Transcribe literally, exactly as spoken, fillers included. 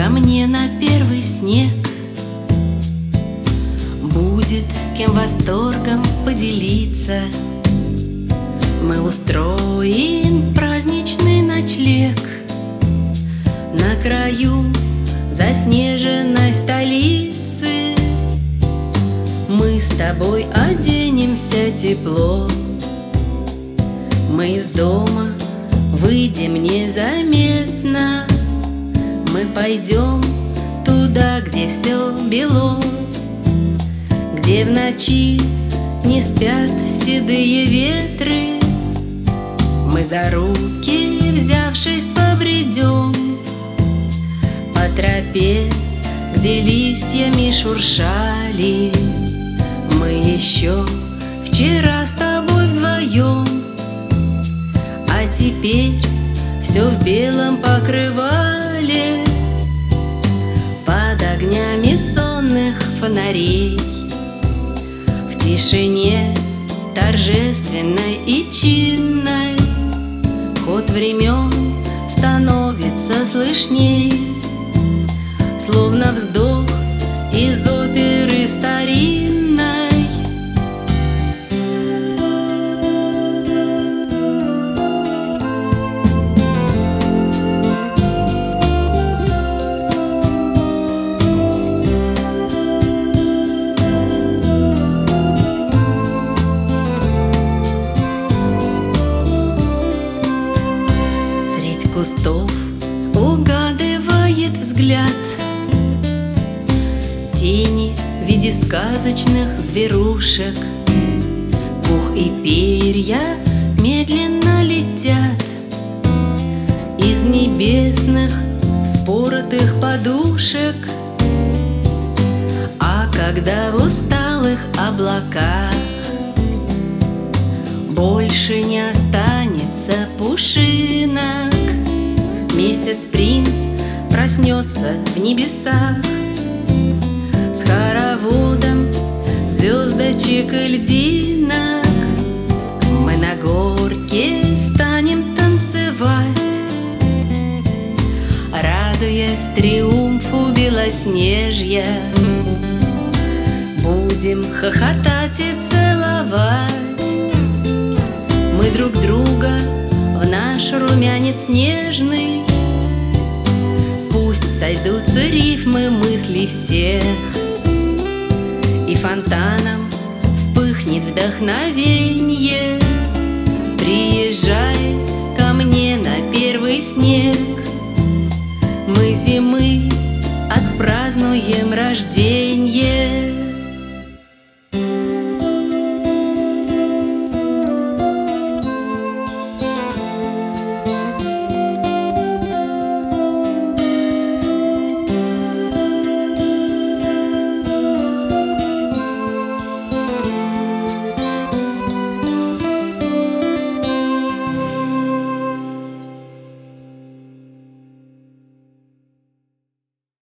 ко мне на первый снег. Будет с кем восторгом поделиться. Мы устроим праздничный ночлег на краю заснеженной столицы. Мы с тобой оденемся тепло. Мы из дома выйдем незаметно. Мы пойдем туда, где все бело, где в ночи не спят седые ветры. Мы за руки, взявшись, побредем по тропе, где листьями шуршали. Мы еще вчера с тобой вдвоем, а теперь все в белом покрывале, под огнями сонных фонарей. В тишине торжественной и чинной ход времен становится слышней, словно вздох из оперы старинной. Средь кустов угадывает взгляд тени в виде сказочных зверушек. Пух и перья медленно летят из небесных споротых подушек. А когда в усталых облаках больше не останется пушинок, месяц-принц проснется в небесах с хороводом звездочек и льдинок. Мы на горке станем танцевать, радуясь триумфу белоснежья. Будем хохотать и целовать мы друг друга в наш румянец нежный. Пусть сойдутся рифмы мыслей всех, и фонтаном вспыхнет вдохновенье. Приезжай ко мне на первый снег, мы зимы отпразднуем рожденье.